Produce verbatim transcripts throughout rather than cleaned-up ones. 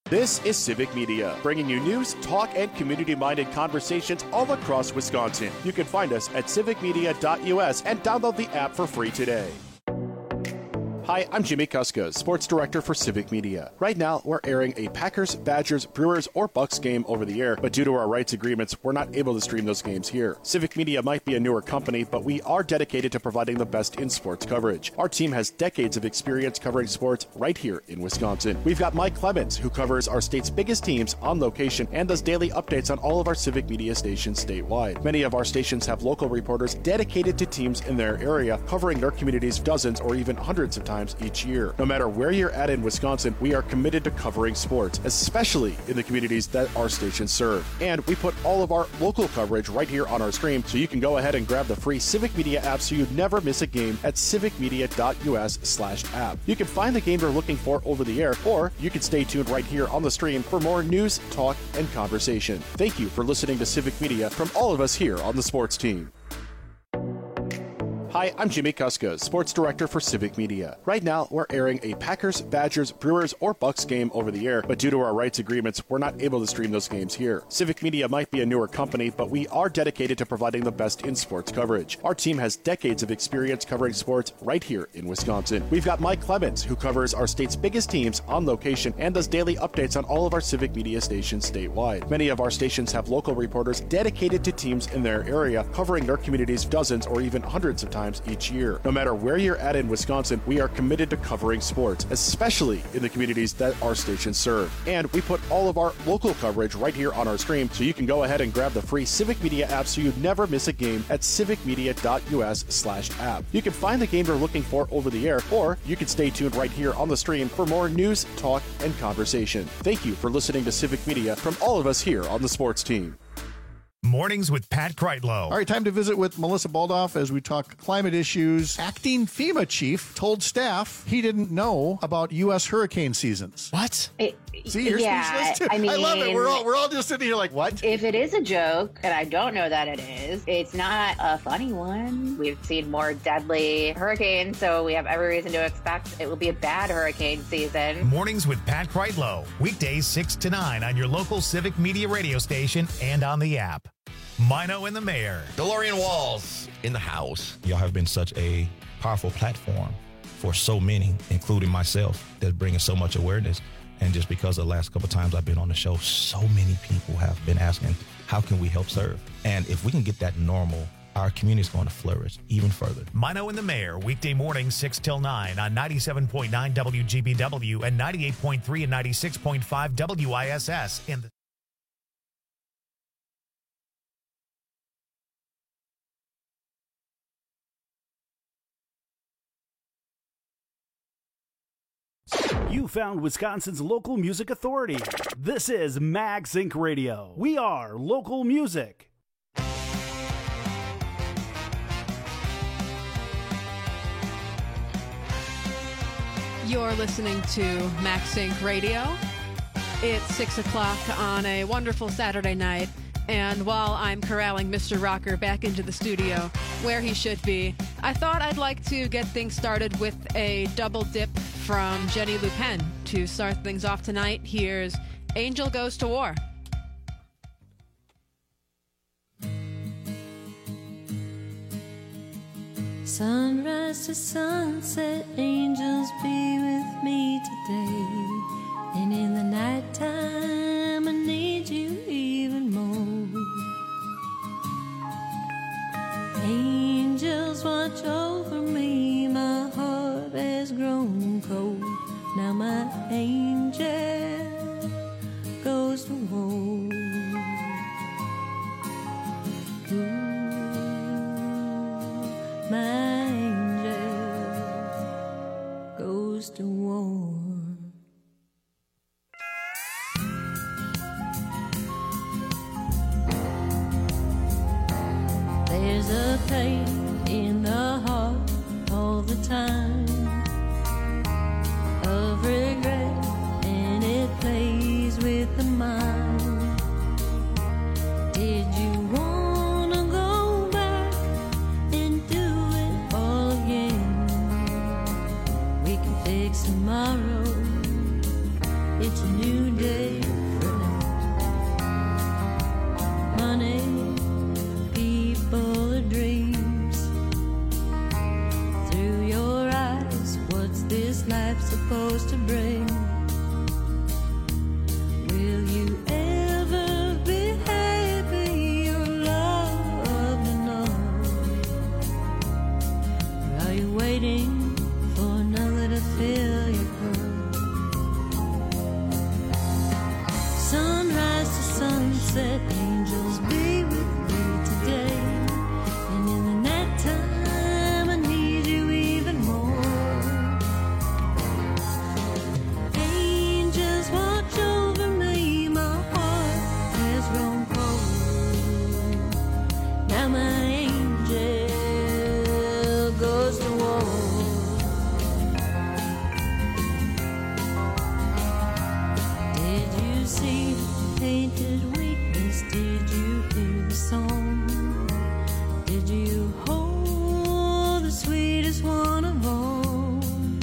This is Civic Media, bringing you news, talk, and community-minded conversations all across Wisconsin. You can find us at civic media dot U S and download the app for free today. Hi, I'm Jimmy Kuska, Sports Director for Civic Media. Right now, we're airing a Packers, Badgers, Brewers, or Bucks game over the air, but due to our rights agreements, we're not able to stream those games here. Civic Media might be a newer company, but we are dedicated to providing the best in sports coverage. Our team has decades of experience covering sports right here in Wisconsin. We've got Mike Clemens, who covers our state's biggest teams on location and does daily updates on all of our Civic Media stations statewide. Many of our stations have local reporters dedicated to teams in their area, covering their communities dozens or even hundreds of times each year. No matter where you're at in Wisconsin, we are committed to covering sports, especially in the communities that our stations serve. And we put all of our local coverage right here on our stream, so you can go ahead and grab the free Civic Media app so you never miss a game at civic media dot U S slash app. You can find the game you're looking for over the air, or you can stay tuned right here on the stream for more news, talk, and conversation. Thank you for listening to Civic Media from all of us here on the sports team. Hi, I'm Jimmy Kuska, Sports Director for Civic Media. Right now, we're airing a Packers, Badgers, Brewers, or Bucks game over the air, but due to our rights agreements, we're not able to stream those games here. Civic Media might be a newer company, but we are dedicated to providing the best in sports coverage. Our team has decades of experience covering sports right here in Wisconsin. We've got Mike Clemens, who covers our state's biggest teams on location and does daily updates on all of our Civic Media stations statewide. Many of our stations have local reporters dedicated to teams in their area, covering their communities dozens or even hundreds of times each year. No matter where you're at in Wisconsin, we are committed to covering sports, especially in the communities that our stations serve. And we put all of our local coverage right here on our stream, so you can go ahead and grab the free Civic Media app so you never miss a game at civic media dot U S slash app. You can find the game you're looking for over the air, or you can stay tuned right here on the stream for more news, talk, and conversation. Thank you for listening to Civic Media from all of us here on the sports team. Mornings with Pat Kreitlow. All right, time to visit with Melissa Baldoff as we talk climate issues. Acting FEMA chief told staff he didn't know about U S hurricane seasons. What? It, See, you're yeah, speechless too. I mean, I love it. We're all we're all just sitting here like, what? If it is a joke, and I don't know that it is, it's not a funny one. We've seen more deadly hurricanes, so we have every reason to expect it will be a bad hurricane season. Mornings with Pat Kreitlow. Weekdays six to nine on your local Civic Media radio station and on the app. Mino and the Mayor. DeLorean Walls in the house. Y'all have been such a powerful platform for so many, including myself, that's bringing so much awareness. And just because of the last couple of times I've been on the show, so many people have been asking, how can we help serve? And if we can get that normal, our community is going to flourish even further. Mino and the Mayor, weekday mornings six till nine on ninety-seven point nine W G B W and ninety-eight point three and ninety-six point five W I S S in the You found Wisconsin's local music authority. This is MagSync Radio. We are local music. You're listening to MagSync Radio. It's six o'clock on a wonderful Saturday night, and while I'm corralling Mister Rocker back into the studio where he should be, I thought I'd like to get things started with a double dip from Jenny Lupin. To start things off tonight, here's Angel Goes to War. Sunrise to sunset, angels be with me today. And in the nighttime, I need you even more. Angels watch over me, my heart has grown cold. Now my angel goes to war. Ooh, my angel goes to war. There's a pain in the heart all the time of regret, and it plays with the mind. Did you wanna go back and do it all again? We can fix tomorrow, it's a new day. supposed to bring. Will you ever be happy or loved enough? Or are you waiting for another to fill your cup? Sunrise to sunset, angels be with me today. And in the night time I need you even more. Angels watch over me, my heart has grown cold. Now my angel goes to war. Did you see the painted weakness? Did you hear the song? Did you hold the sweetest one of all?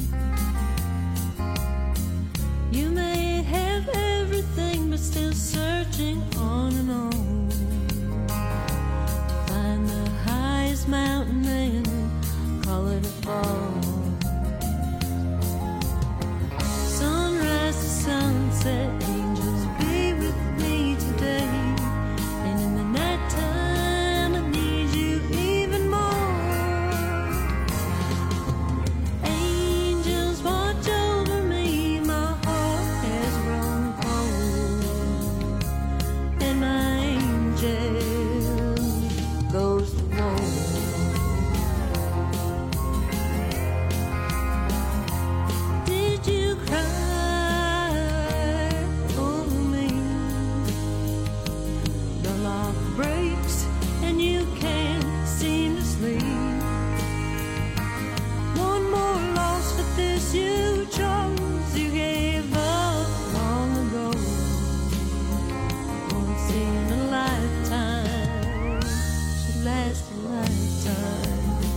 You may have everything, but still searching on and on to find the highest mountain and call it a fall. Sunrise to sunset, angels be with me today. And in the night time I need you even more. Angels watch over me, my heart has grown cold. And my angel goes to war. Did you cry over me? The lock breaks and you can't seem to sleep. One more loss, but this you chose. You gave up long ago. Once in a lifetime should last a lifetime.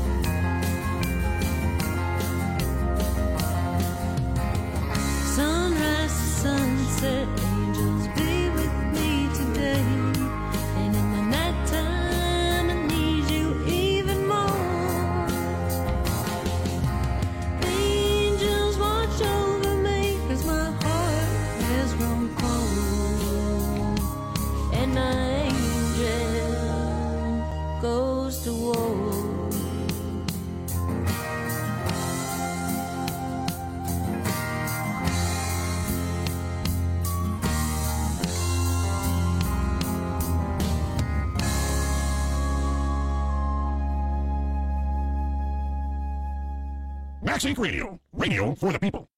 Sunrise to sunset, angels be with me today. And in the night time I need you even more. Angels watch over me, 'cause my heart has grown cold. And my angel goes to war. Max Inc Radio, radio for the people.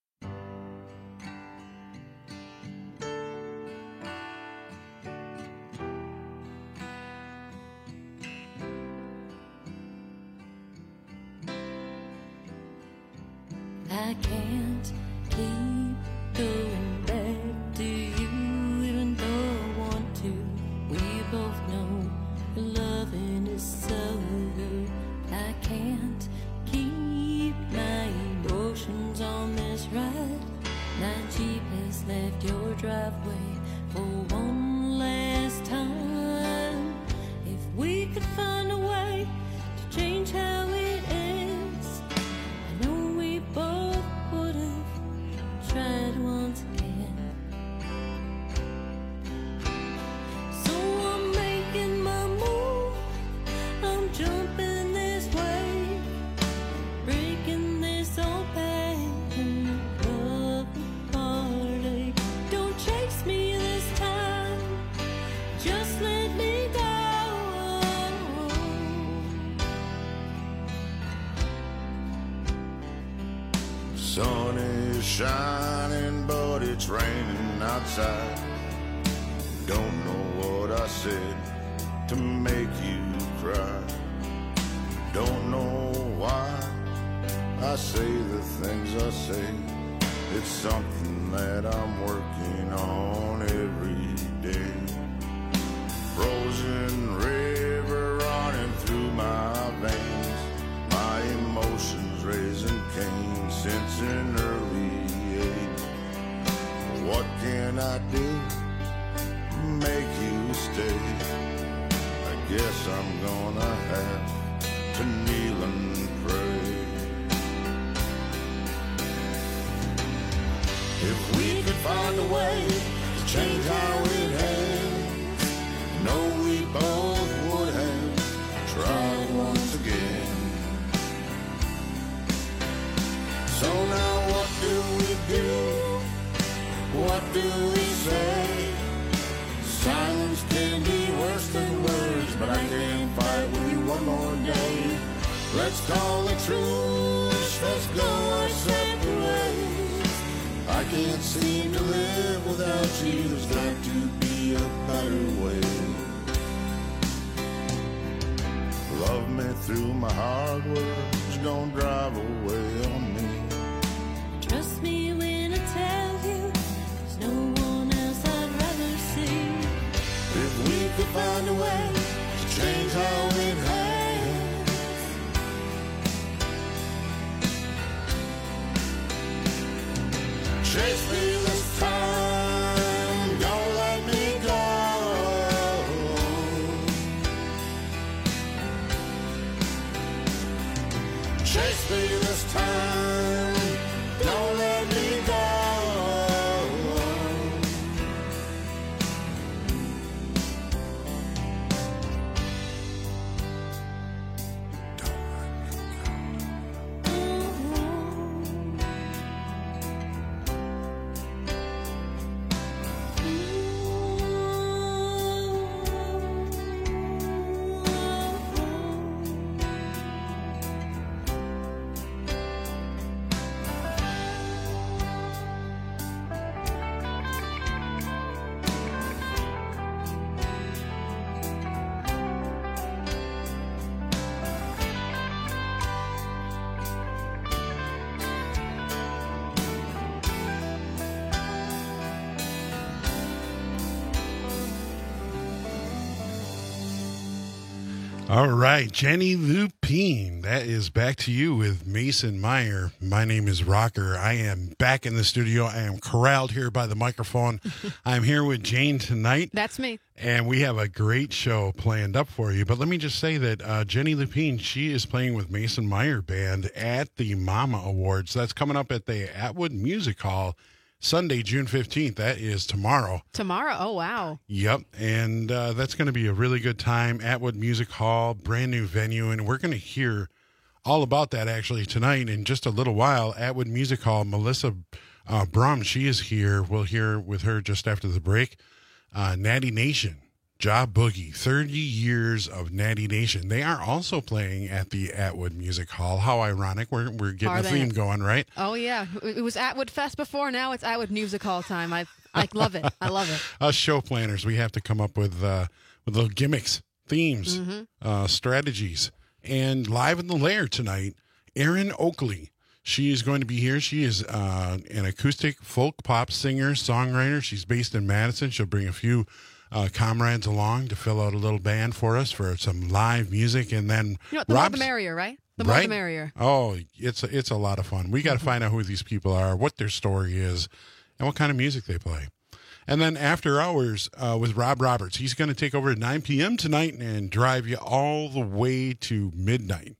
I can't keep going back to you, even though I want to. We both know loving is so good. I can't keep my emotions on this ride. My Jeep has left your driveway for one last time. If we could find a way to change how it ends, I know we both would have tried once again. So I'm making my move, I'm jumping this way, breaking this old pattern of heartache. Don't chase me this time, just let me go. Sun is shining, but it's raining outside. Don't know what I said to make you cry. Don't know why I say the things I say. It's something that I'm working on every day. Frozen river running through my veins, my emotions raising Cain since an early age. What can I do to make you stay? I guess I'm gonna have to kneel and pray. find a way to change how it ends. No, we both would have tried once again. So now what do we do? What do we say? Silence can be worse than words, but I can't fight with you one more day. Let's call it truce, let's go our separate ways. I can't seem to live without you, there's got to be a better way. Love me through my hard words, don't drive away on me. Trust me when I tell you, there's no one else I'd rather see. If we could find a way to change how it ends. Chase me this time, don't let me go. Chase me this time, don't let me go. All right, Jenny Lupine, that is back to you with Mason Meyer. My name is Rocker. I am back in the studio. I am corralled here by the microphone. I'm here with Jane tonight. That's me. And we have a great show planned up for you. But let me just say that uh, Jenny Lupine, she is playing with Mason Meyer Band at the Mama Awards. That's coming up at the Atwood Music Hall Sunday, June fifteenth. That is tomorrow. Tomorrow? Oh, wow. Yep. And uh, that's going to be a really good time. Atwood Music Hall, brand new venue. And we're going to hear all about that actually tonight in just a little while. Atwood Music Hall, Melissa uh, Brum, she is here. We'll hear with her just after the break. Uh, Natty Nation, Job Boogie, thirty years of Natty Nation. They are also playing at the Atwood Music Hall. How ironic. We're, we're getting Are a they? theme going, right? Oh, yeah. It was Atwood Fest before. Now it's Atwood Music Hall time. I I love it. I love it. Us show planners, we have to come up with uh, with little gimmicks, themes, Mhm. uh, strategies. And live in the lair tonight, Erin Oakley. She is going to be here. She is uh, an acoustic folk pop singer, songwriter. She's based in Madison. She'll bring a few uh, comrades along to fill out a little band for us for some live music. And then You know what? The more Rob's- the merrier, right? The more right? the merrier. Oh, it's a, it's a lot of fun. We got to find out who these people are, what their story is, and what kind of music they play. And then after hours uh, with Rob Roberts, he's going to take over at nine p.m. tonight and drive you all the way to midnight.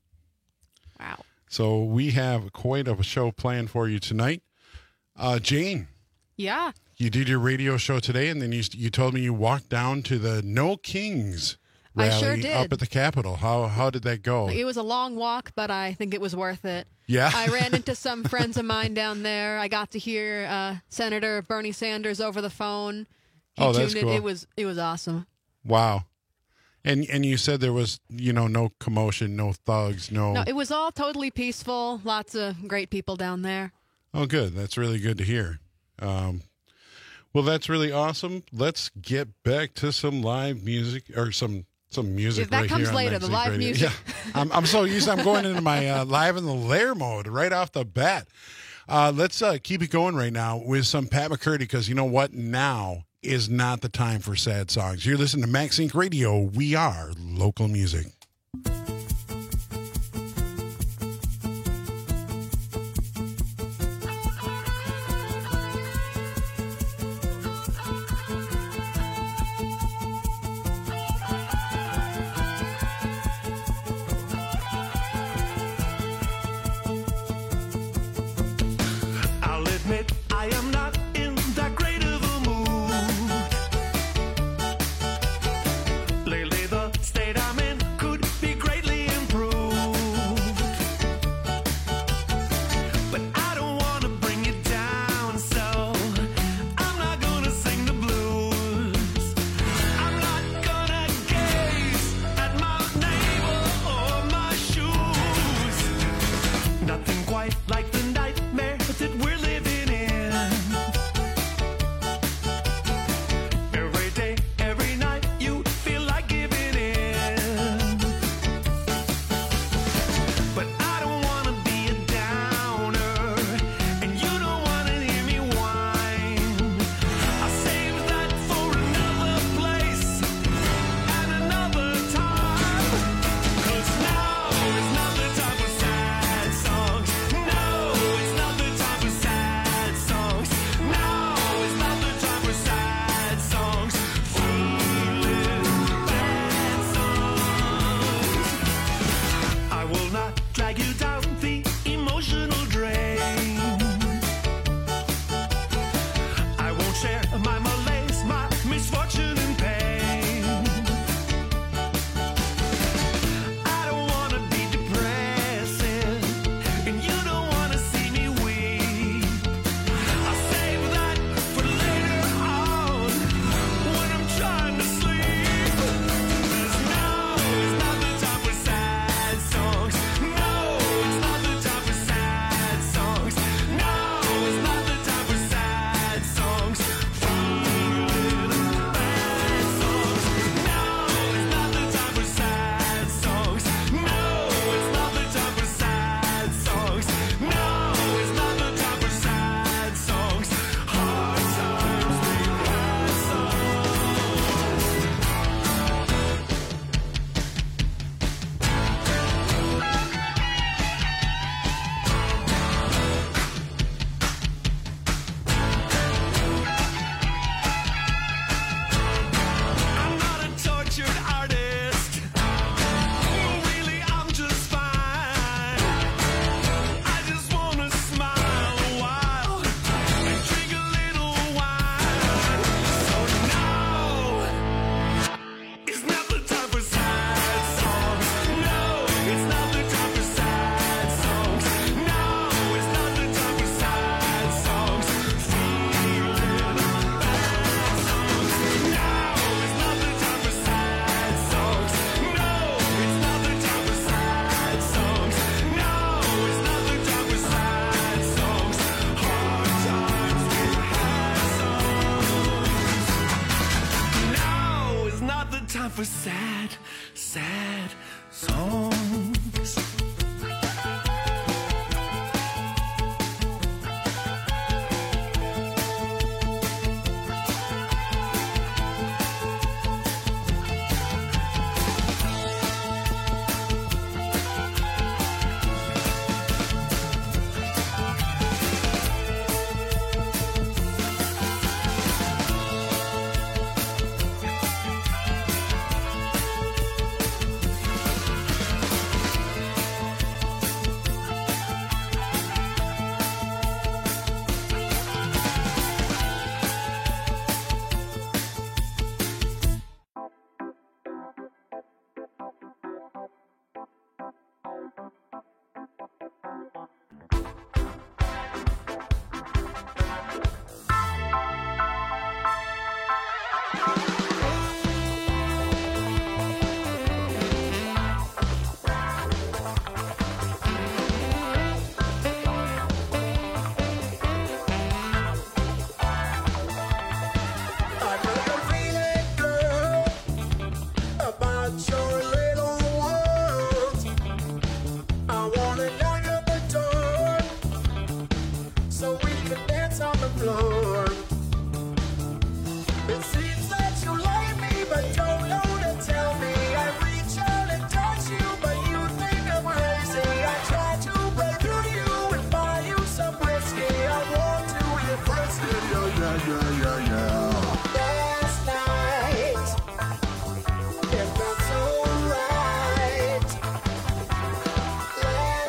Wow. So we have quite of a show planned for you tonight. Uh, Jane, Yeah. you did your radio show today, and then you you told me you walked down to the No Kings I rally sure did. up at the Capitol. How how did that go? It was a long walk, but I think it was worth it. Yeah. I ran into some friends of mine down there. I got to hear uh, Senator Bernie Sanders over the phone. He Oh, that's tuned in. cool. It was it was awesome. Wow. And and you said there was, you know, no commotion, no thugs, no. No, it was all totally peaceful. Lots of great people down there. Oh, good. That's really good to hear. Um, well, that's really awesome. Let's get back to some live music or some some music. That right comes here on later, the Magazine live Radio. music. Yeah, I'm I'm so used. I'm going into my uh, live in the lair mode right off the bat. Uh, let's uh, keep it going right now with some Pat McCurdy, because you know what? Now is not the time for sad songs. You're listening to Max Inc Radio. We are local music. I'll admit I am not in that great quite like the nightmare that we're living in. Every day, every night, you feel like giving in. But I don't want to be a downer, and you don't want to hear me whine. I'll save that for another place and another time. 'Cause now is not the time for sad songs. No, it's not the time for sad songs. No, it's not the time for sad songs. Feeling bad songs. I will not drag you down the emotional drain. I won't share my malaise, my misfortune and pain. I don't want to be depressing, and you don't want to see me weep. I'll save that for later on when I'm trying to sleep. 'Cause now is not the time for sad songs. No, it's not the time for sad songs. No, it's not the time for sad songs. Feeling bad songs. No, it's not the time for sad songs. No, it's not the time for sad songs. No, it's not the time for sad songs. Hard times make bad I'm not a tortured artist. Really, I'm just fine. I just wanna smile a while and drink a little wine. So now it's not the time for sad songs. No, it's not the time for sad songs. No, it's not the time for sad songs. Feeling bad songs. No, it's not the time for sad songs. No, it's not the time for sad songs. No, it's not the time for sad songs. Hard times with bad songs. Now is not the time for sad, sad songs. Last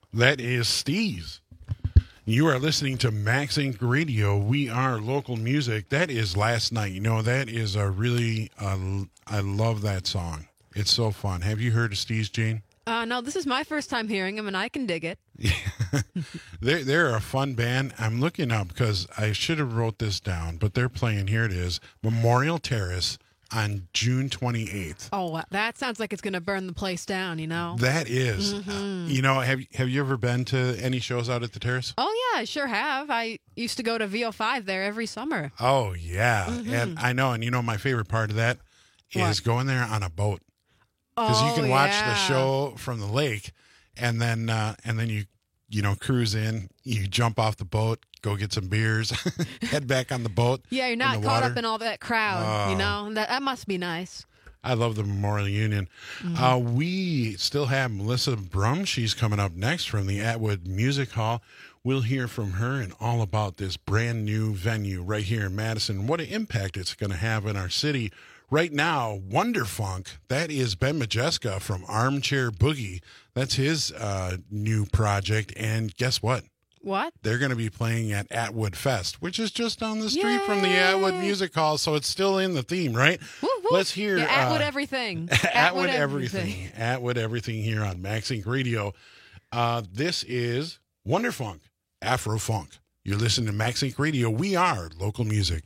That is Steez. You are listening to Max Inc Radio. We are local music. That is Last Night. You know, that is a really, uh, I love that song. It's so fun. Have you heard of Steez, Jane? Uh, no, this is my first time hearing him, and I can dig it. they're, they're a fun band. I'm looking up because I should have wrote this down, but they're playing, here it is, Memorial Terrace on June twenty-eighth. Oh, that sounds like it's going to burn the place down, you know? That is. Mhm. Uh, you know, have, have you ever been to any shows out at the Terrace? Oh, yeah, I sure have. I used to go to V O five there every summer. Oh, yeah. Mhm. And I know, and you know, my favorite part of that is What? going there on a boat. Because you Oh, can watch yeah. the show from the lake, and then uh, and then you you know cruise in, you jump off the boat, go get some beers, head back on the boat. Yeah, you're in not the caught water. up in all that crowd, you Oh. know? That, that must be nice. I love the Memorial Union. Mhm. Uh, we still have Melissa Brum. She's coming up next from the Atwood Music Hall. We'll hear from her and all about this brand new venue right here in Madison, what an impact it's going to have in our city. Right now, Wonderfunk, that is Ben Majeska from Armchair Boogie. That's his uh, new project. And guess what? What? They're going to be playing at Atwood Fest, which is just down the street from the Atwood Music Hall. So it's still in the theme, right? Woo, woo. Let's hear Yeah, Atwood uh, everything. Atwood everything. Atwood everything here on Max Inc Radio. Uh, this is Wonderfunk, Afro-Funk. You're listening to Max Inc Radio. We are local music.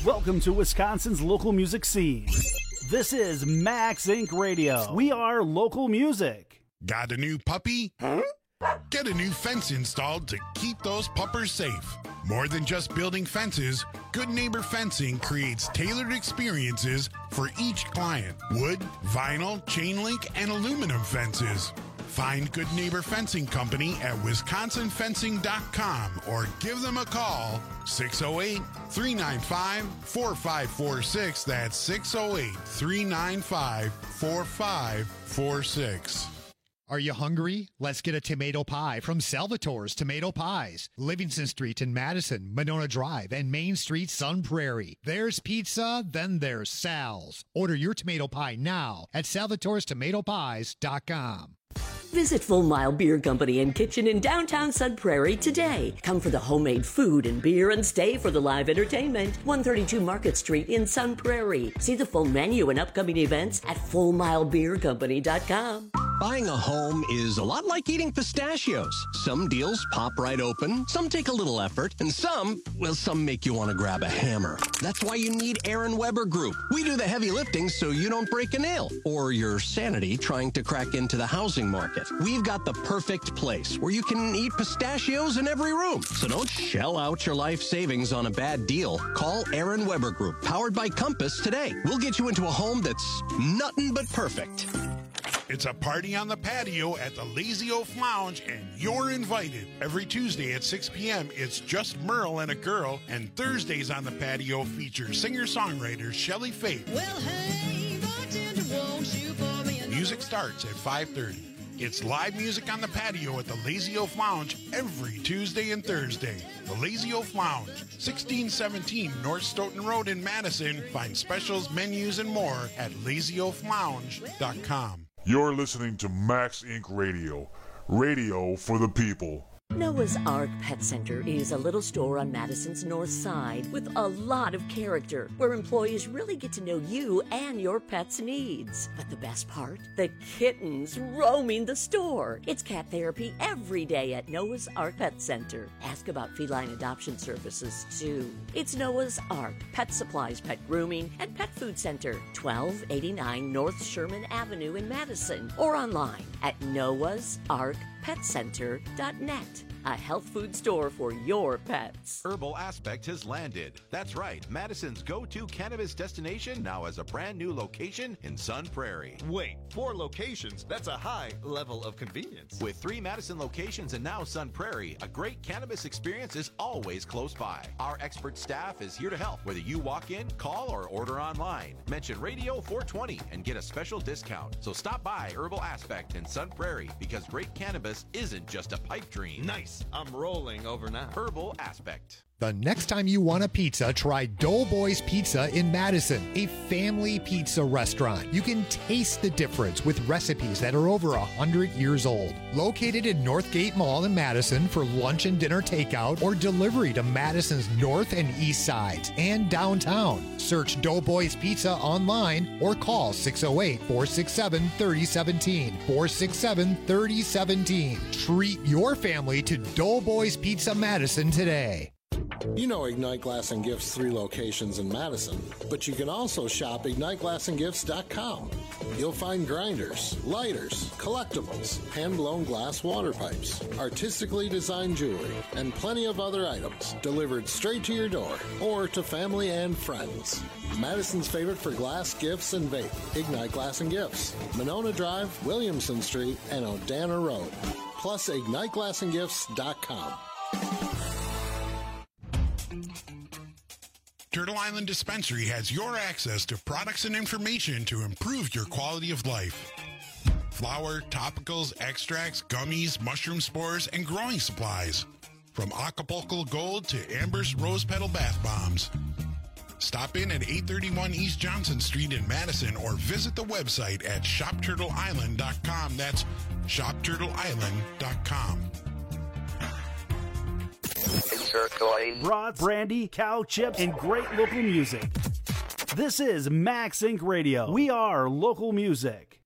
Welcome to Wisconsin's local music scene. This is Max Incorporated. Radio. We are local music. Got a new puppy? Huh? Get a new fence installed to keep those puppers safe. More than just building fences, Good Neighbor Fencing creates tailored experiences for each client. Wood, vinyl, chain link, and aluminum fences. Find Good Neighbor Fencing Company at wisconsin fencing dot com or give them a call, six oh eight, three nine five, four five four six. That's six oh eight, three nine five, four five four six. Are you hungry? Let's get a tomato pie from Salvatore's Tomato Pies. Livingston Street in Madison, Monona Drive, and Main Street, Sun Prairie. There's pizza, then there's Sal's. Order your tomato pie now at salvatores tomato pies dot com. Visit Full Mile Beer Company and Kitchen in downtown Sun Prairie today. Come for the homemade food and beer and stay for the live entertainment. one thirty-two Market Street in Sun Prairie. See the full menu and upcoming events at full mile beer company dot com. Buying a home is a lot like eating pistachios. Some deals pop right open, some take a little effort, and some, well, some make you want to grab a hammer. That's why you need Aaron Weber Group. We do the heavy lifting so you don't break a nail or your sanity trying to crack into the housing market. We've got the perfect place where you can eat pistachios in every room. So don't shell out your life savings on a bad deal. Call Aaron Weber Group, powered by Compass, today. We'll get you into a home that's nothing but perfect. It's a party on the patio at the Lazy Oaf Lounge, and you're invited. Every Tuesday at six p.m., it's just Merle and a girl, and Thursdays on the patio feature singer-songwriter Shelley Faith. Well, hey, bartender, won't you pour me another... Music starts at five thirty. It's live music on the patio at the Lazy Oaf Lounge every Tuesday and Thursday. The Lazy Oaf Lounge, sixteen seventeen North Stoughton Road in Madison. Find specials, menus, and more at lazy oaf lounge dot com. You're listening to Max Incorporated. Radio. Radio for the people. Noah's Ark Pet Center is a little store on Madison's north side with a lot of character, where employees really get to know you and your pet's needs. But the best part? The kittens roaming the store. It's cat therapy every day at Noah's Ark Pet Center. Ask about feline adoption services, too. It's Noah's Ark Pet Supplies, Pet Grooming, and Pet Food Center, twelve eighty-nine North Sherman Avenue in Madison, or online at noahs ark pet center dot net. A health food store for your pets. Herbal Aspect has landed. That's right. Madison's go-to cannabis destination now has a brand new location in Sun Prairie. Wait, four locations? That's a high level of convenience. With three Madison locations and now Sun Prairie, a great cannabis experience is always close by. Our expert staff is here to help, whether you walk in, call, or order online. Mention Radio four twenty and get a special discount. So stop by Herbal Aspect in Sun Prairie, because great cannabis isn't just a pipe dream. Nice. I'm rolling over now. Herbal Aspect. The next time you want a pizza, try Doughboys Pizza in Madison, a family pizza restaurant. You can taste the difference with recipes that are over one hundred years old. Located in Northgate Mall in Madison for lunch and dinner takeout or delivery to Madison's north and east sides and downtown. Search Doughboys Pizza online or call six oh eight, four six seven, three oh one seven, four six seven, three oh one seven. Treat your family to Doughboys Pizza Madison today. You know Ignite Glass and Gifts' three locations in Madison, but you can also shop ignite glass and gifts dot com. You'll find grinders, lighters, collectibles, hand-blown glass water pipes, artistically designed jewelry, and plenty of other items delivered straight to your door or to family and friends. Madison's favorite for glass, gifts, and vape, Ignite Glass and Gifts, Monona Drive, Williamson Street, and Odana Road. Plus ignite glass and gifts dot com. Turtle Island Dispensary has your access to products and information to improve your quality of life. Flour, topicals, extracts, gummies, mushroom spores, and growing supplies. From Acapulco Gold to Amber's Rose Petal Bath Bombs. Stop in at eight thirty-one East Johnson Street in Madison or visit the website at shop turtle island dot com. That's shop turtle island dot com. Brats, brandy, cow chips, and great local music. This is Max Incorporated. Radio. We are local music.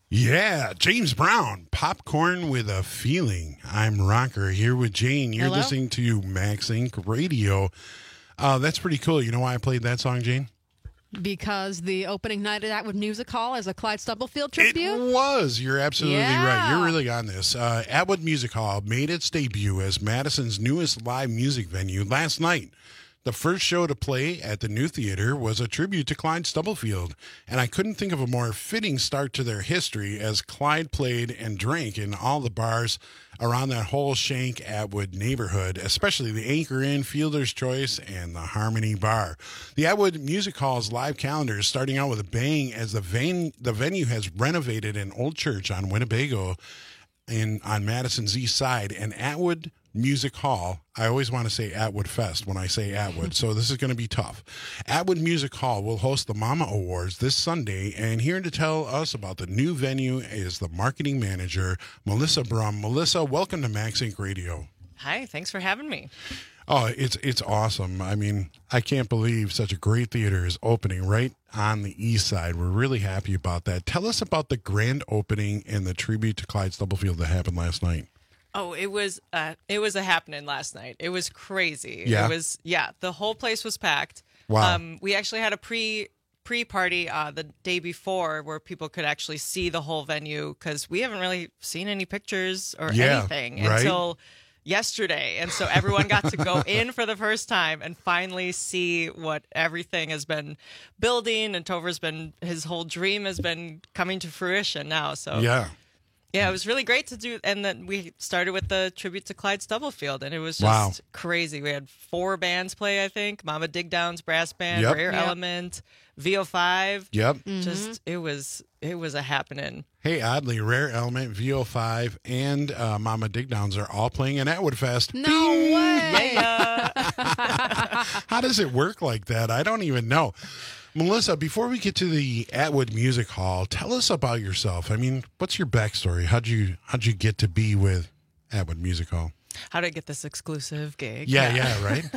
Yeah, James Brown, Popcorn with a Feeling. I'm Rocker here with Jane. You're Hello? listening to Max Incorporated. Radio. Uh, that's pretty cool. You know why I played that song, Jane? Because the opening night of Atwood Music Hall is a Clyde Stubblefield tribute? It was. You're absolutely Yeah. right. You're really on this. Uh, Atwood Music Hall made its debut as Madison's newest live music venue last night. The first show to play at the new theater was a tribute to Clyde Stubblefield, and I couldn't think of a more fitting start to their history as Clyde played and drank in all the bars around that whole Shank Atwood neighborhood, especially the Anchor Inn, Fielder's Choice, and the Harmony Bar. The Atwood Music Hall's live calendar is starting out with a bang as the, ven- the venue has renovated an old church on Winnebago in on Madison's east side, and Atwood Music Hall. I always want to say Atwood Fest when I say Atwood, so this is going to be tough. Atwood Music Hall will host the Mama Awards this Sunday, and here to tell us about the new venue is the marketing manager, Melissa Brum. Melissa, welcome to Max Inc Radio. Hi, thanks for having me. Oh, it's it's awesome. I mean, I can't believe such a great theater is opening right on the east side. We're really happy about that. Tell us about the grand opening and the tribute to Clyde Stubblefield that happened last night. Oh, it was uh, it was a happening last night. It was crazy. Yeah? It was yeah. The whole place was packed. Wow. Um, we actually had a pre pre party uh, the day before where people could actually see the whole venue because we haven't really seen any pictures or Yeah, anything right? until yesterday, and so everyone got to go in for the first time and finally see what everything has been building. And Tover's been his whole dream has been coming to fruition now. So Yeah. Yeah, it was really great to do. And then we started with the tribute to Clyde Stubblefield, and it was just Wow. crazy. We had four bands play, I think. Mama Digdown's brass band, Yep. Rare Yep. Element, V O five. Yep. Just, it was it was a happening. Hey, oddly, Rare Element, V O five, and uh, Mama Digdowns are all playing at Atwood Fest. No way! How does it work like that? I don't even know. Melissa, before we get to the Atwood Music Hall, tell us about yourself. I mean, what's your backstory? How'd you how'd you get to be with Atwood Music Hall? How did I get this exclusive gig? Yeah, yeah, right?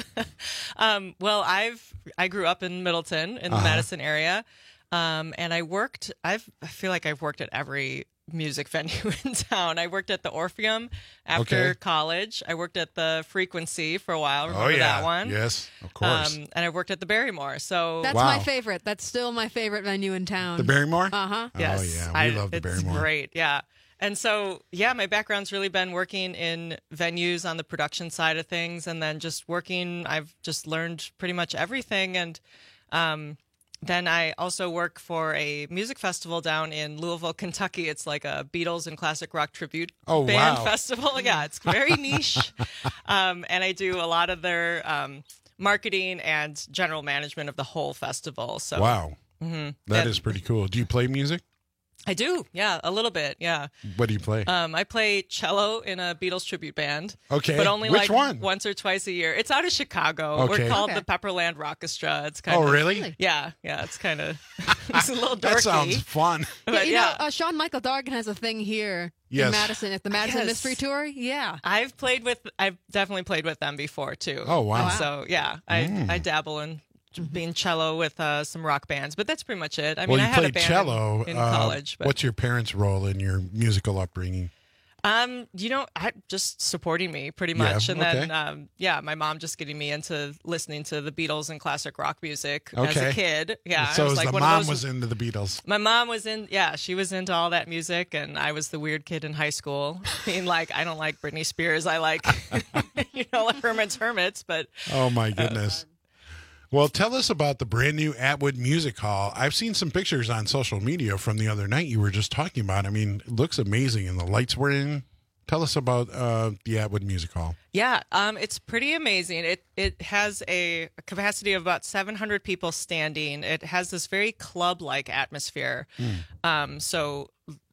um, well, I've I grew up in Middleton in the Uh-huh. Madison area, um, and I worked. I've I feel like I've worked at every music venue in town. I worked at the Orpheum after Okay. college. I worked at the Frequency for a while. Remember Oh, yeah. that one? Yes, of course. Um, and I worked at the Barrymore. So That's my favorite. That's still my favorite venue in town. The Barrymore? Uh-huh. Yes. Oh, yeah. We I- love the it's Barrymore. great. Yeah. And so, yeah, my background's really been working in venues on the production side of things, and then just working. I've just learned pretty much everything. And um, then I also work for a music festival down in Louisville, Kentucky. It's like a Beatles and classic rock tribute Oh, band wow. festival. Yeah, it's very niche. Um, and I do a lot of their um, marketing and general management of the whole festival. So Wow. mhm. That And is pretty cool. Do you play music? I do. Yeah, a little bit. Yeah. What do you play? Um, I play cello in a Beatles tribute band. Okay. But only Which like one? once or twice a year. It's out of Chicago. Okay. We're called Okay. the Pepperland Rockestra. It's kind Oh, of really? Yeah, yeah. It's kind of it's a little dorky. That sounds fun. Yeah, But you yeah. know, uh, Sean Michael Dargan has a thing here Yes. in Madison at the Madison Yes. Mystery Tour. Yeah. I've played with. I've definitely played with them before too. Oh, wow. And so yeah, I Mm. I dabble in being cello with uh, some rock bands, but that's pretty much it. I mean, well, you I had a played band cello in, in uh, college. But What's your parents' role in your musical upbringing? Um, you know, I just supporting me pretty Yeah, much, and okay. then um, yeah, my mom just getting me into listening to the Beatles and classic rock music as Okay. a kid. Yeah, So I was as like the one mom of those. was into the Beatles. My mom was in, yeah, she was into all that music, and I was the weird kid in high school, being like, I don't like Britney Spears, I like, you know, like Herman's Hermits, but Oh, my goodness. Well, tell us about the brand new Atwood Music Hall. I've seen some pictures on social media from the other night you were just talking about. I mean, it looks amazing, and the lights were in. Tell us about uh, the Atwood Music Hall. yeah, um, it's pretty amazing. It it has a capacity of about seven hundred people standing. It has this very club-like atmosphere. Um, so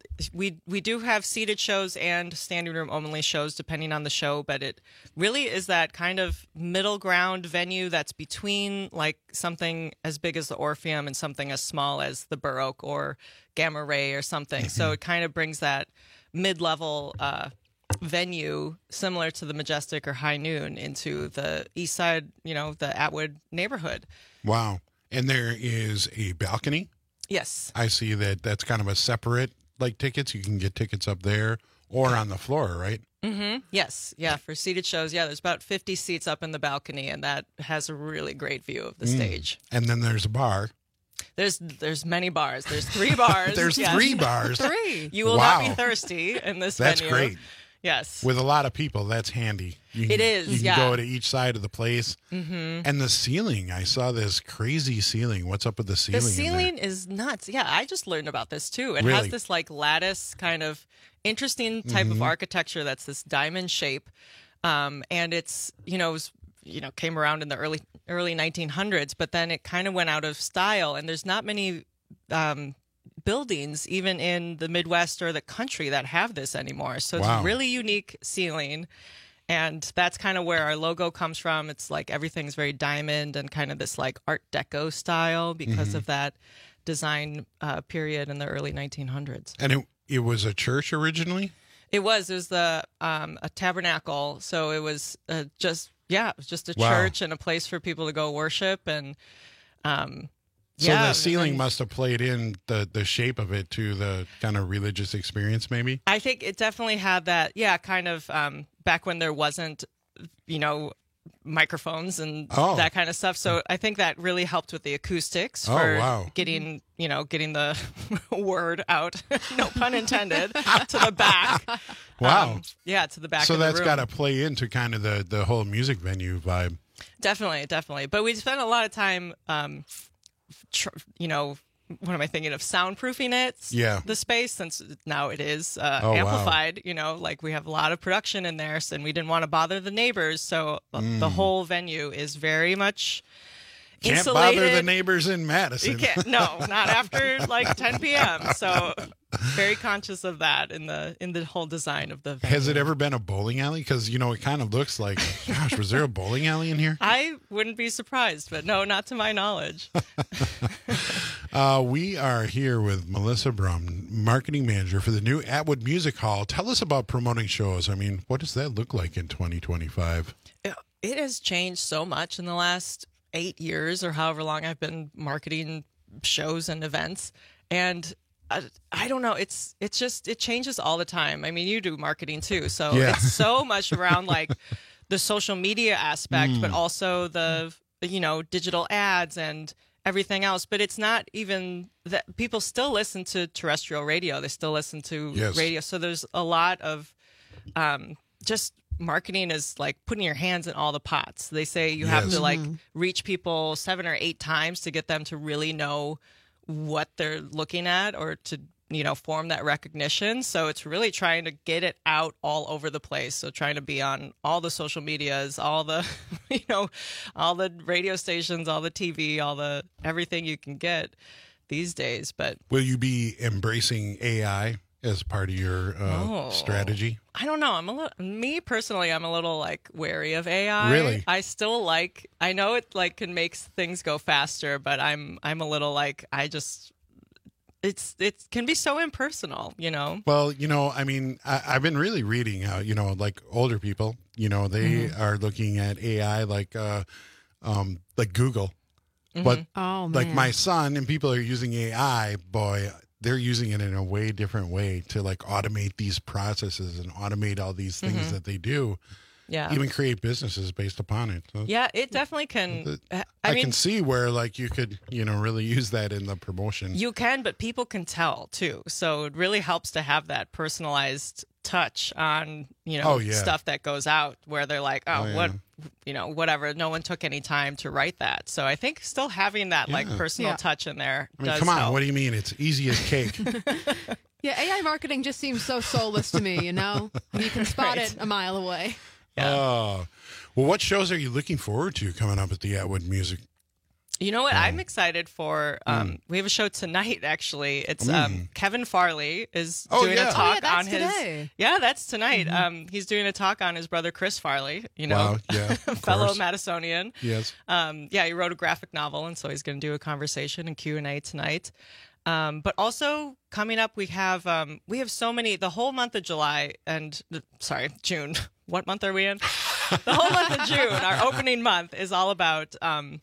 we we do have seated shows and standing room only shows depending on the show, but it really is that kind of middle ground venue that's between like something as big as the Orpheum and something as small as the Baroque or Gamma Ray or something. So it kind of brings that mid-level uh, venue similar to the Majestic or High Noon into the east side, you know, the Atwood neighborhood. Wow. And there is a balcony. Yes. I see that that's kind of a separate like tickets, you can get tickets up there or on the floor, right? Mm-hmm. Yes, yeah. For seated shows, yeah, there's about fifty seats up in the balcony, and that has a really great view of the Mm. stage. And then there's a bar. There's there's many bars. There's three bars. There's yes. three bars. Three. You will Wow. not be thirsty in this That's venue. great. Yes. With a lot of people, that's handy. You It can- is, You can yeah. go to each side of the place. Mhm. And the ceiling, I saw this crazy ceiling. What's up with the ceiling? The in there? ceiling is nuts. Yeah, I just learned about this too. It Really? has this like lattice kind of interesting type of Mhm. architecture that's this diamond shape, um, and it's you know it was, you know came around in the early early nineteen hundreds, but then it kind of went out of style, and there's not many um, buildings even in the Midwest or the country that have this anymore. So it's Wow. a really unique ceiling. And that's kind of where our logo comes from. It's like everything's very diamond and kind of this like Art Deco style because Mhm. of that design uh, period in the early nineteen hundreds. And it, it was a church originally? It was. It was the um, a tabernacle. So it was uh, just yeah, it was just a Wow. church and a place for people to go worship. And um, So yeah, the ceiling and- must have played in the, the shape of it to the kind of religious experience, maybe? I think it definitely had that. Yeah, kind of um, back when there wasn't, you know, microphones and Oh. that kind of stuff. So I think that really helped with the acoustics Oh, for wow. getting, you know, getting the word out. No pun intended. To the back. Wow. Um, yeah, to the back. So of the that's room. got to play into kind of the, the whole music venue vibe. Definitely, definitely. But we spent a lot of time, um, tr- you know, what am I thinking of? Soundproofing it, Yeah. the space, since now it is uh, Oh, wow. amplified. You know, like we have a lot of production in there, so, and we didn't want to bother the neighbors. So the- the Mm. whole venue is very much Can't insulated. bother the neighbors in Madison. You can't. No, not after like ten p.m. So very conscious of that in the in the whole design of the venue. Has it ever been a bowling alley? Because, you know, it kind of looks like, gosh, was there a bowling alley in here? I wouldn't be surprised, but no, not to my knowledge. Uh, we are here with Melissa Brum, marketing manager for the new Atwood Music Hall. Tell us about promoting shows. I mean, what does that look like in twenty twenty-five? It has changed so much in the last eight years or however long I've been marketing shows and events. And I, I don't know, it's it's just, it changes all the time. I mean, you do marketing too. So Yeah. it's so much around like the social media aspect, Mm. but also the, you know, digital ads and everything else. But it's not even that people still listen to terrestrial radio. They still listen to Yes. radio. So there's a lot of um, just marketing is like putting your hands in all the pots. They say you have Yes. to like Mhm. reach people seven or eight times to get them to really know what they're looking at or to, you know, form that recognition. So it's really trying to get it out all over the place. So trying to be on all the social medias, all the, you know, all the radio stations, all the T V, all the everything you can get these days. But Will you be embracing A I as part of your uh, Oh. strategy? I don't know. I'm a little, me personally, I'm a little like wary of A I. Really? I still like, I know it like can make things go faster, but I'm, I'm a little like, I just, it's, it can be so impersonal, you know? Well, you know, I mean, I, I've been really reading how, you know, like older people, you know, they Mhm. are looking at A I like, uh, um, like Google. But Mhm. Oh, like man. my son and people are using A I, boy, they're using it in a way different way to like automate these processes and automate all these things Mhm. that they do. Yeah. Even create businesses based upon it. So Yeah, it definitely can. I, I, mean, can see where like you could, you know, really use that in the promotion. you can, but people can tell too. So it really helps to have that personalized touch on, you know, Oh, yeah. stuff that goes out where they're like, oh, Oh, yeah. what, you know, whatever. No one took any time to write that. So I think still having that like Yeah. personal Yeah. touch in there. I mean, does come on, help. what do you mean? It's easy as cake. Yeah, A I marketing just seems so soulless to me, you know? You can spot Right. it a mile away. Oh, well, what shows are you looking forward to coming up at the Atwood Music? You know what? I'm excited for. Um, Mm. We have a show tonight. Actually, it's Mm. um, Kevin Farley is Oh, doing yeah. a Oh, talk yeah, that's on his. today. Yeah, that's tonight. Mhm. Um, he's doing a talk on his brother Chris Farley. You know, Wow, yeah, of fellow course. Madisonian. Yes. Um, yeah, he wrote a graphic novel, and so he's going to do a conversation and Q and A tonight. Um, but also coming up, we have um, we have so many. The whole month of July and sorry, June. What month are we in? The whole month of June, our opening month, is all about um,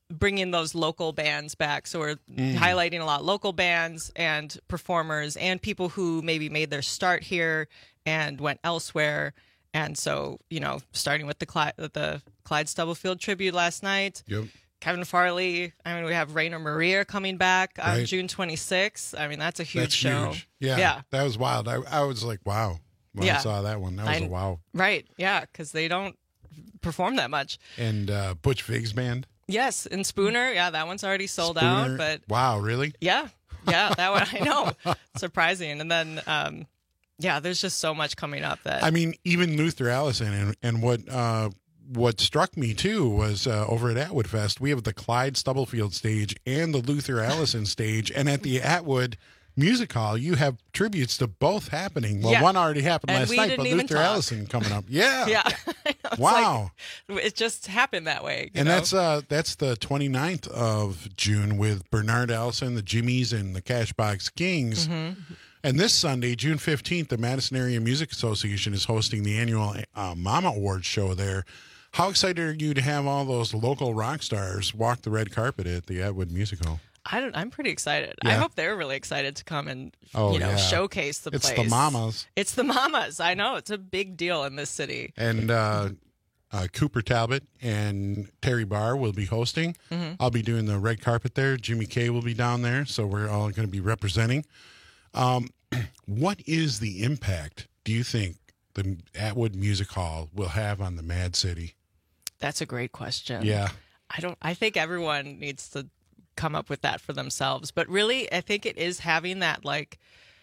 bringing those local bands back. So we're Mm. highlighting a lot of local bands and performers and people who maybe made their start here and went elsewhere. And so, you know, starting with the Clyde, the Clyde Stubblefield tribute last night. Yep. Kevin Farley. I mean, we have Rainer Maria coming back on Right. June twenty-sixth. I mean, that's a huge That's show. huge. Yeah, Yeah. that was wild. I, I was like, wow. When Yeah. I saw that one, that was I- a wow. Right. Yeah. Because they don't perform that much. And uh, Butch Vig's band. Yes. And Spooner. Yeah. That one's already sold Spooner. out. But wow, really? yeah. Yeah. That one. I know. Surprising. And then, um, yeah, there's just so much coming up that. I mean, even Luther Allison, and, and what uh, what struck me too was uh, over at Atwood Fest, we have the Clyde Stubblefield stage and the Luther Allison stage, and at the Atwood Music Hall, you have tributes to both happening. Well, Yeah. one already happened And last we night, didn't but even Luther talk. Allison coming up. Yeah, Yeah. I know, it's wow. like, it just happened that way. you And know? that's uh that's the twenty-ninth of June with Bernard Allison, the Jimmies, and the Cashbox Kings. Mhm. And this Sunday, June fifteenth, the Madison Area Music Association is hosting the annual uh, Mama Awards show there. How excited are you to have all those local rock stars walk the red carpet at the Atwood Music Hall? I don't, I'm pretty excited. I Yeah. hope they're really excited to come and Oh, you know yeah. showcase the It's the place. mamas. It's the mamas. I know it's a big deal in this city. And uh, uh, Cooper Talbot and Terry Barr will be hosting. Mhm. I'll be doing the red carpet there. Jimmy Kay will be down there, so we're all going to be representing. Um, what is the impact, do you think, the Atwood Music Hall will have on the Mad City? That's a great question. Yeah. I don't. I think everyone needs to come up with that for themselves. But really, I think it is having that like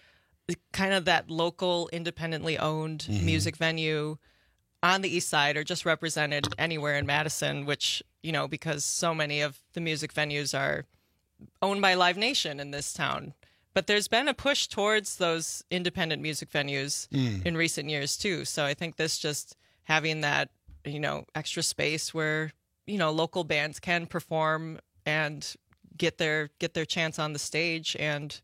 kind of that local, independently owned Mhm. music venue on the east side or just represented anywhere in Madison, which, you know, because so many of the music venues are owned by Live Nation in this town. But there's been a push towards those independent music venues Mm. in recent years too. So I think this just having that, you know, extra space where, you know, local bands can perform and get their get their chance on the stage. And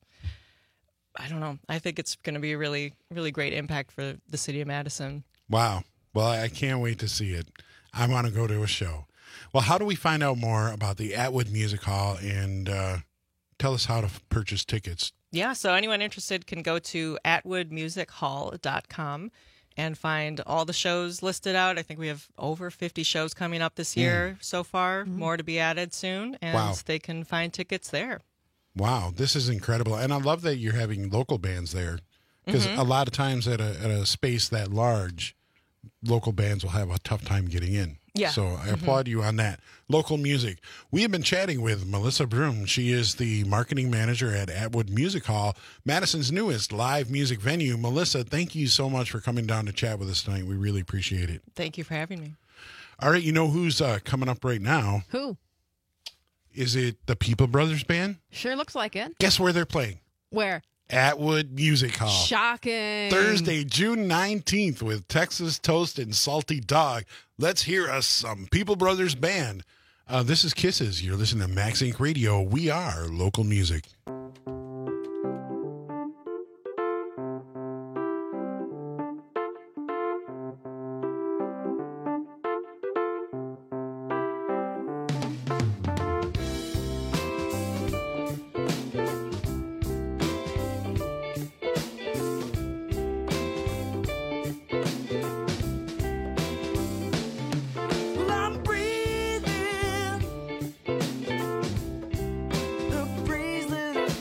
I don't know. I think it's going to be a really, really great impact for the city of Madison. Wow. Well, I can't wait to see it. I want to go to a show. Well, how do we find out more about the Atwood Music Hall, and uh, tell us how to f- purchase tickets? Yeah, so anyone interested can go to atwood music hall dot com and find all the shows listed out. I think we have over fifty shows coming up this year so far, more to be added soon, and Wow. they can find tickets there. Wow, this is incredible. And I love that you're having local bands there, because Mhm. a lot of times at a, at a space that large, local bands will have a tough time getting in. Yeah. So I Mhm. applaud you on that. Local music. We have been chatting with Melissa Broom. She is the marketing manager at Atwood Music Hall, Madison's newest live music venue. Melissa, thank you so much for coming down to chat with us tonight. We really appreciate it. Thank you for having me. All right, you know who's uh, coming up right now? Who? Is it the People Brothers Band? Sure looks like it. Guess where they're playing? Where? Atwood Music Hall. Shocking. Thursday, June nineteenth with Texas Toast and Salty Dog. Let's hear us some People Brothers Band. Uh, this is Kisses. You're listening to Max Inc Radio. We are local music. Well, I'm breathing the breeze that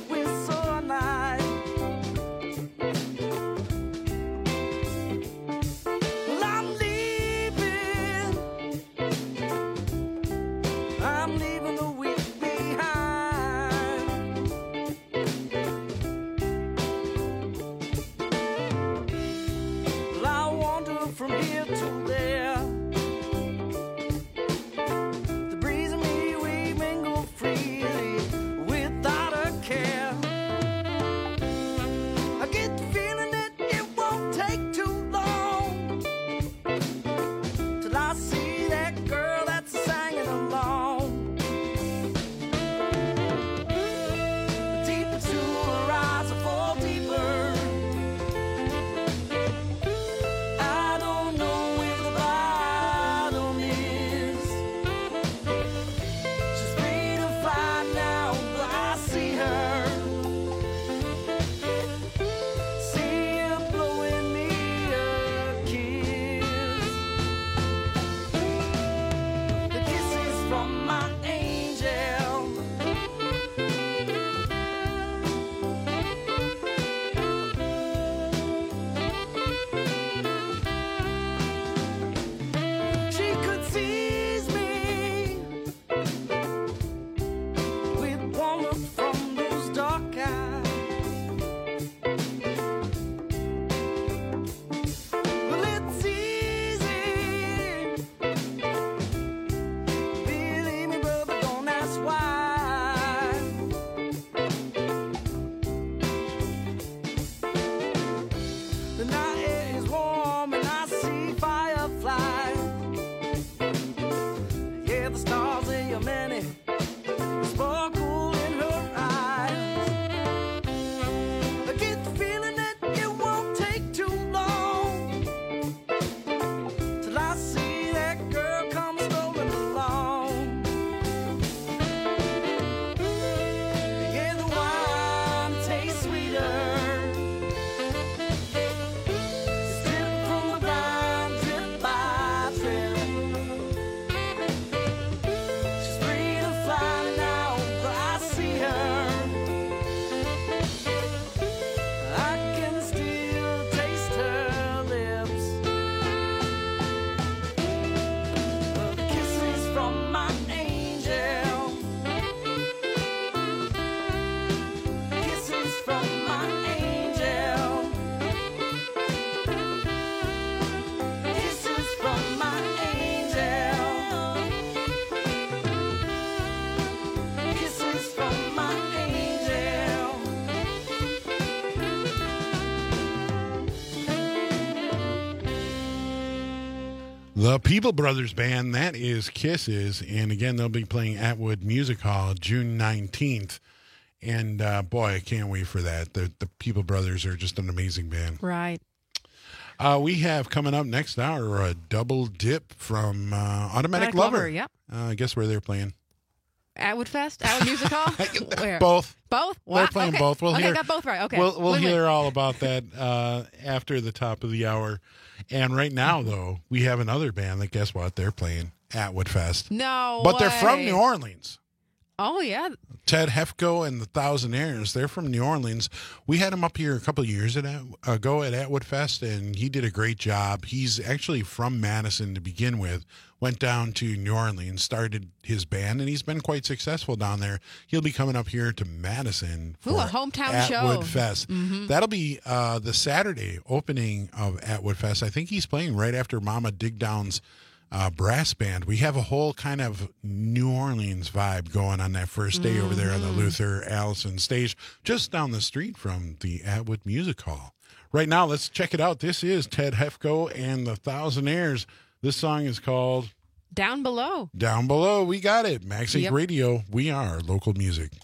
The People Brothers Band, that is Kisses. And again, they'll be playing Atwood Music Hall June nineteenth. And uh, boy, I can't wait for that. The, the People Brothers are just an amazing band. Right. Uh, we have coming up next hour a double dip from uh, Automatic, Automatic Lover. Lover, yep. Uh, guess where they're playing? Atwood Fest? Atwood Music Hall? Where? Both. Both? They're Wow. playing okay. both. We'll okay, hear, got both right. Okay. We'll, we'll Wait, hear wait. all about that uh, after the top of the hour. And right now, though, we have another band that, guess what? They're playing Atwood Fest. No But they're from way. New Orleans. Oh, yeah. Ted Hefko and the Thousandaires. They're from New Orleans. We had him up here a couple of years ago at Atwood Fest, and he did a great job. He's actually from Madison to begin with, went down to New Orleans, started his band, and he's been quite successful down there. He'll be coming up here to Madison for Ooh, a hometown Atwood show. Fest. Mhm. That'll be uh, the Saturday opening of Atwood Fest. I think he's playing right after Mama Digdown's Uh, brass band. We have a whole kind of New Orleans vibe going on that first day over there on the Luther Allison stage, just down the street from the Atwood Music Hall. Right now, let's check it out. This is Ted Hefko and the Thousandaires. This song is called Down Below. Down Below. We got it. Max Inc Yep. Radio. We are local music.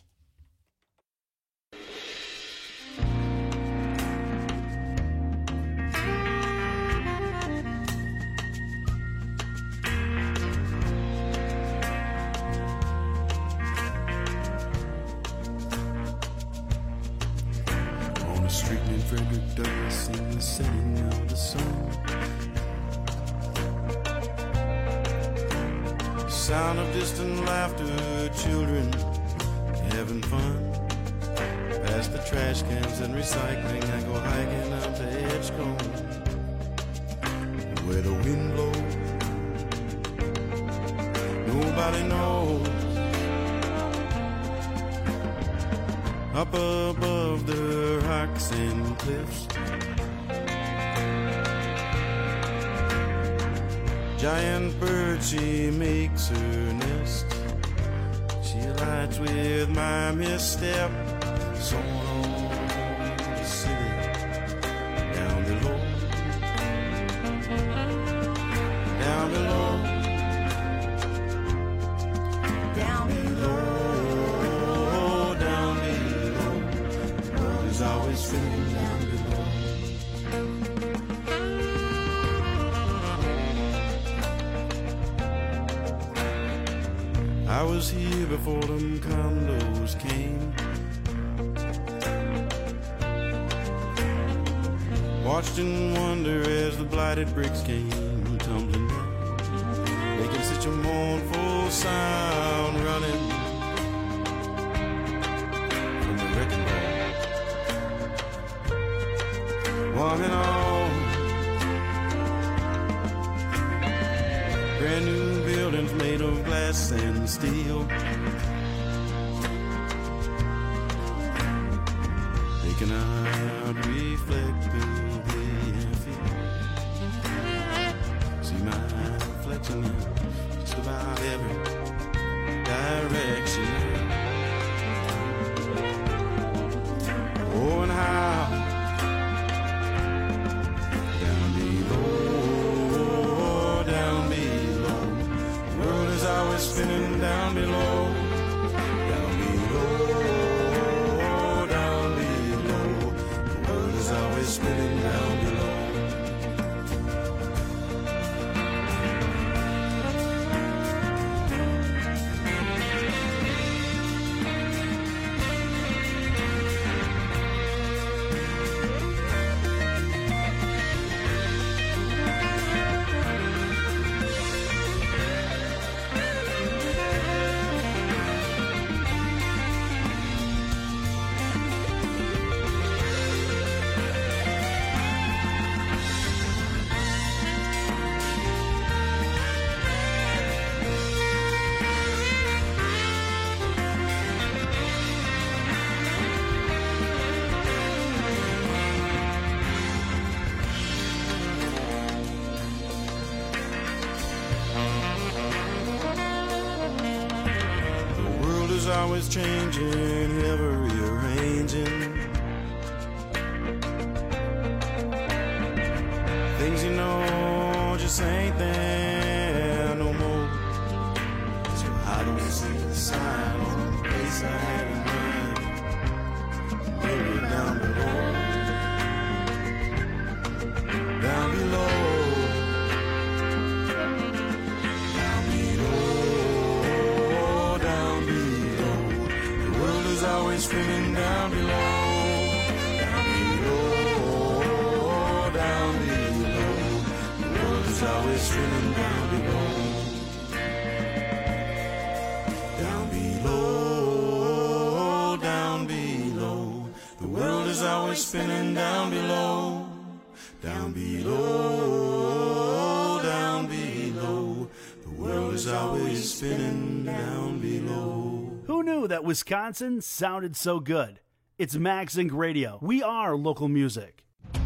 On a street named Frederick Douglass in the setting of the sun. Sound of distant laughter, children having fun. Past the trash cans and recycling, I go hiking out to Edgecombe, where the wind blows. Nobody knows. Up above the rocks and cliffs, giant bird, she makes her nest. She alights with my misstep, so on the city down below, down below, down below, down below. The world is always feeling down below. I was here before them condos came. Watched in wonder as the blighted bricks came tumbling down, making such a mournful sound running from the wrecking ball. One and all, brand new buildings made of glass and steel. They cannot reflect the way I feel. See my reflection in just about every direction. Oh, and how down below, down below, the world is always spinning down below, down below, down below, the world is always spinning down below. The world is always changing, ever rearranging. Things you know just ain't them I had in mind. Maybe down below, down below, down below, down below. The world is always spinning down below, down below, down below. The world is always spinning down below. Always spinning down below, down below, down below. The world is always spinning down below. Who knew that Wisconsin sounded so good? It's Max Inc Radio. We are local music.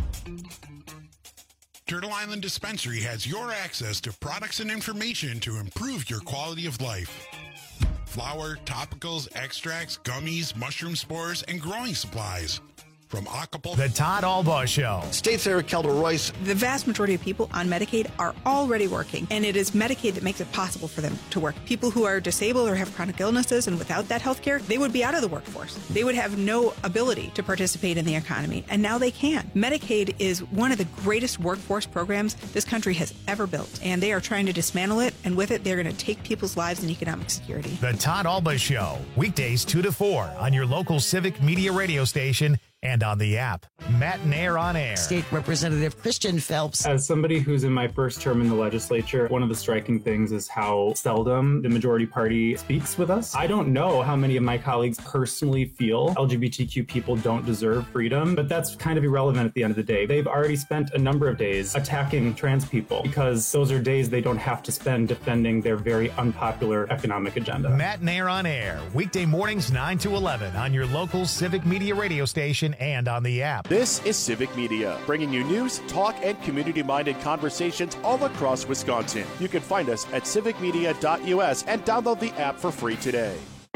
Turtle Island Dispensary has your access to products and information to improve your quality of life. Flour, topicals, extracts, gummies, mushroom spores, and growing supplies. From Acapulco. The Todd Albaugh Show. State Senator Kelda Royce. The vast majority of people on Medicaid are already working, and it is Medicaid that makes it possible for them to work. People who are disabled or have chronic illnesses, and without that health care, they would be out of the workforce. They would have no ability to participate in the economy, and now they can. Medicaid is one of the greatest workforce programs this country has ever built, and they are trying to dismantle it, and with it, they're going to take people's lives and economic security. The Todd Albaugh Show. Weekdays two to four on your local Civic Media radio station and on the app. Matt Nair on air. State Representative Christian Phelps. As somebody who's in my first term in the legislature, one of the striking things is how seldom the majority party speaks with us. I don't know how many of my colleagues personally feel L G B T Q people don't deserve freedom, but that's kind of irrelevant at the end of the day. They've already spent a number of days attacking trans people because those are days they don't have to spend defending their very unpopular economic agenda. Matt Nair on air. Weekday mornings nine to eleven on your local Civic Media radio station and on the app. This is Civic Media, bringing you news, talk, and community-minded conversations all across Wisconsin. You can find us at civic media dot U S and download the app for free today.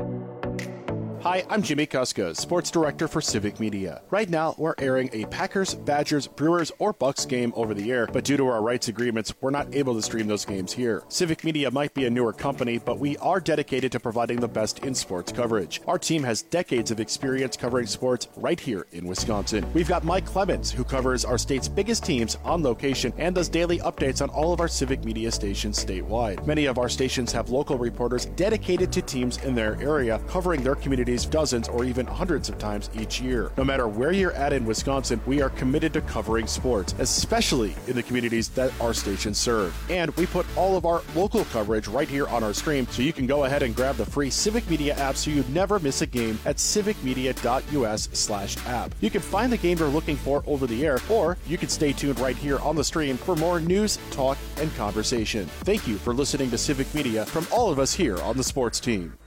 Hi, I'm Jimmy Kuska, Sports Director for Civic Media. Right now, we're airing a Packers, Badgers, Brewers, or Bucks game over the air, but due to our rights agreements, we're not able to stream those games here. Civic Media might be a newer company, but we are dedicated to providing the best in sports coverage. Our team has decades of experience covering sports right here in Wisconsin. We've got Mike Clemens, who covers our state's biggest teams on location and does daily updates on all of our Civic Media stations statewide. Many of our stations have local reporters dedicated to teams in their area, covering their communities dozens or even hundreds of times each year. No matter where you're at in Wisconsin, we are committed to covering sports, especially in the communities that our stations serve. And we put all of our local coverage right here on our stream, so you can go ahead and grab the free Civic Media app so you never miss a game at civic media dot U S slash app. You can find the game you're looking for over the air, or you can stay tuned right here on the stream for more news, talk, and conversation. Thank you for listening to Civic Media from all of us here on the sports team.